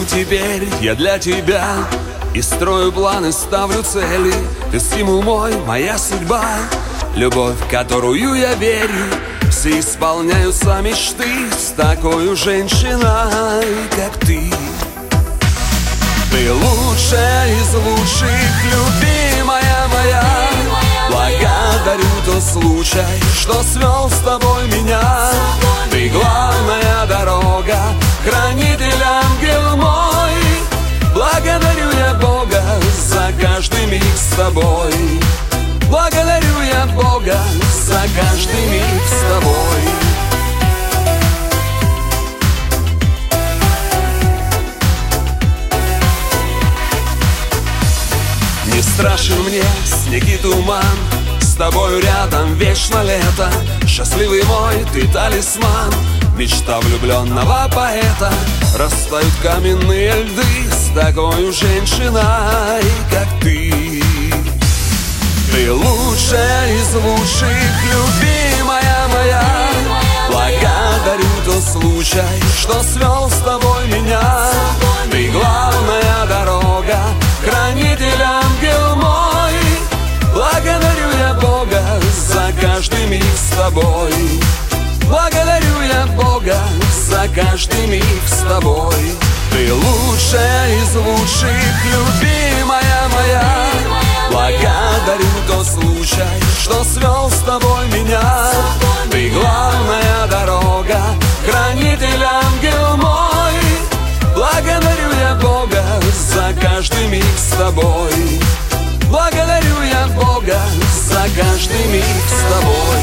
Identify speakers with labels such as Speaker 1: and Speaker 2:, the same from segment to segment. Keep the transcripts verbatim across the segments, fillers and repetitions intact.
Speaker 1: теперь я для тебя. И строю планы, ставлю цели. Ты стимул мой, моя судьба. Любовь, в которую я верю. Все исполняются мечты с такой женщиной, как ты. Ты лучшая из лучших, любимая моя. Благодарю тот случай, что свел с тобой меня. Ты главная дорога, хранитель, ангел мой. Благодарю я Бога за каждый миг с тобой. Благодарю я Бога за каждый миг с тобой. Не страшен мне снег и туман, с тобою рядом вечно лето. Счастливый мой, ты талисман, мечта влюбленного поэта. Растают каменные льды с такой женщиной, как ты. Ты лучшая из лучших, любимая моя. Благодарю тот случай, что свел с тобой меня. Ты главная дорога, хранитель, ангел мой. Благодарю я Бога за каждый миг с тобой. Благодарю я Бога за каждый миг с тобой. Ты лучшая из лучших, любимая моя. Благодарю тот случай, что свел с тобой меня. Ты главная дорога, хранитель, ангел мой. Благодарю я Бога за каждый миг с тобой. Благодарю я Бога за каждый миг с тобой.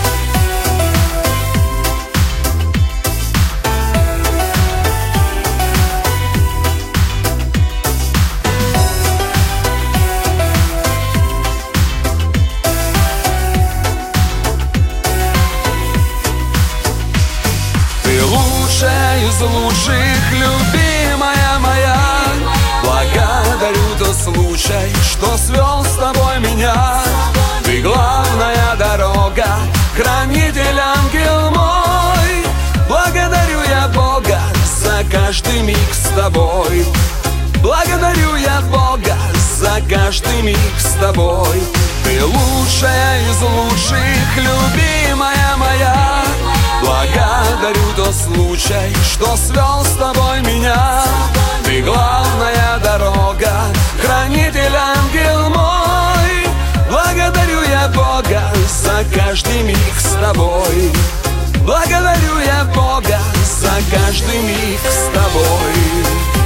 Speaker 1: Из лучших, любимая моя. Благодарю тот случай, что свел с тобой меня. Ты главная дорога, хранитель, ангел мой. Благодарю я Бога за каждый миг с тобой. Благодарю я Бога за каждый миг с тобой. Ты лучшая из лучших, любимая моя. Благодарю тот случай, что свел с тобой меня. Ты главная дорога, хранитель, ангел мой. Благодарю я Бога за каждый миг с тобой. Благодарю я Бога за каждый миг с тобой.